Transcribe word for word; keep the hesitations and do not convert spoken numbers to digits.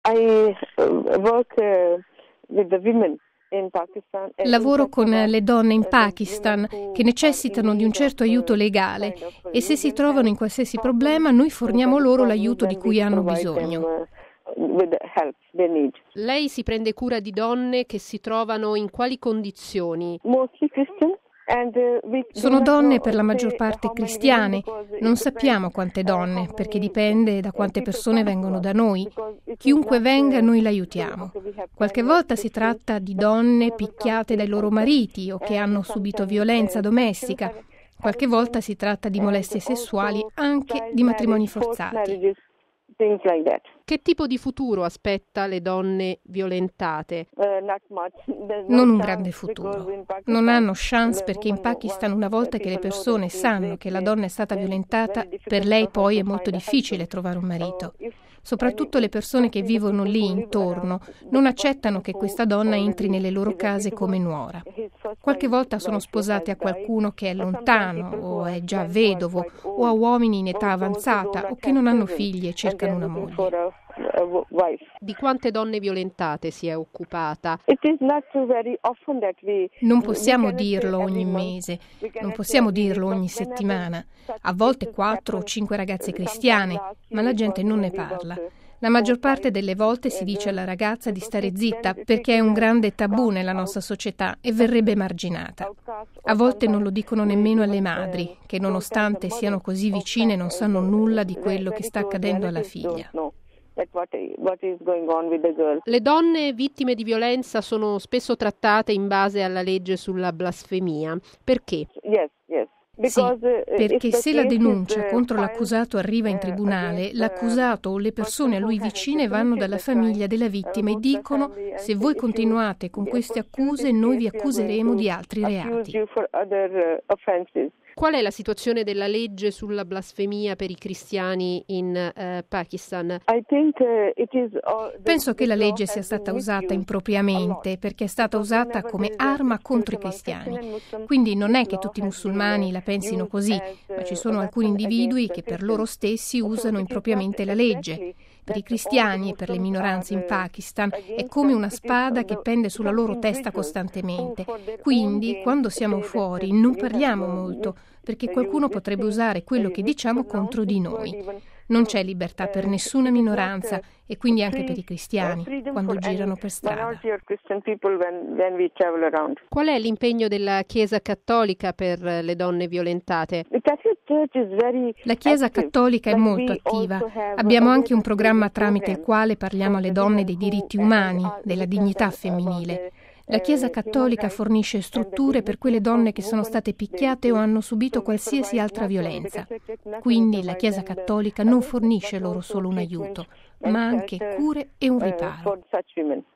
I work with the women. Lavoro con le donne in Pakistan che necessitano di un certo aiuto legale e se si trovano in qualsiasi problema noi forniamo loro l'aiuto di cui hanno bisogno. Lei si prende cura di donne che si trovano in quali condizioni? Sono donne per la maggior parte cristiane, non sappiamo quante donne perché dipende da quante persone vengono da noi. Chiunque venga noi l'aiutiamo. Qualche volta si tratta di donne picchiate dai loro mariti o che hanno subito violenza domestica. Qualche volta si tratta di molestie sessuali, anche di matrimoni forzati. Che tipo di futuro aspetta le donne violentate? Non un grande futuro. Non hanno chance perché in Pakistan una volta che le persone sanno che la donna è stata violentata, per lei poi è molto difficile trovare un marito. Soprattutto le persone che vivono lì intorno non accettano che questa donna entri nelle loro case come nuora. Qualche volta sono sposate a qualcuno che è lontano o è già vedovo o a uomini in età avanzata o che non hanno figli e cercano una moglie. Di quante donne violentate si è occupata? Non possiamo dirlo ogni mese, non possiamo dirlo ogni settimana. A volte quattro o cinque ragazze cristiane, ma la gente non ne parla. La maggior parte delle volte si dice alla ragazza di stare zitta perché è un grande tabù nella nostra società e verrebbe emarginata. A volte non lo dicono nemmeno alle madri, che nonostante siano così vicine non sanno nulla di quello che sta accadendo alla figlia. Le donne vittime di violenza sono spesso trattate in base alla legge sulla blasfemia. Perché? Sì, perché se la denuncia contro l'accusato arriva in tribunale, l'accusato o le persone a lui vicine vanno dalla famiglia della vittima e dicono: se voi continuate con queste accuse noi vi accuseremo di altri reati. Qual è la situazione della legge sulla blasfemia per i cristiani in eh, Pakistan? Penso che la legge sia stata usata impropriamente perché è stata usata come arma contro i cristiani. Quindi non è che tutti i musulmani la pensino così, ma ci sono alcuni individui che per loro stessi usano impropriamente la legge. Per i cristiani e per le minoranze in Pakistan è come una spada che pende sulla loro testa costantemente. Quindi, quando siamo fuori, non parliamo molto, perché qualcuno potrebbe usare quello che diciamo contro di noi. Non c'è libertà per nessuna minoranza e quindi anche per i cristiani quando girano per strada. Qual è l'impegno della Chiesa Cattolica per le donne violentate? La Chiesa Cattolica è molto attiva. Abbiamo anche un programma tramite il quale parliamo alle donne dei diritti umani, della dignità femminile. La Chiesa Cattolica fornisce strutture per quelle donne che sono state picchiate o hanno subito qualsiasi altra violenza. Quindi la Chiesa Cattolica non fornisce loro solo un aiuto, ma anche cure e un riparo.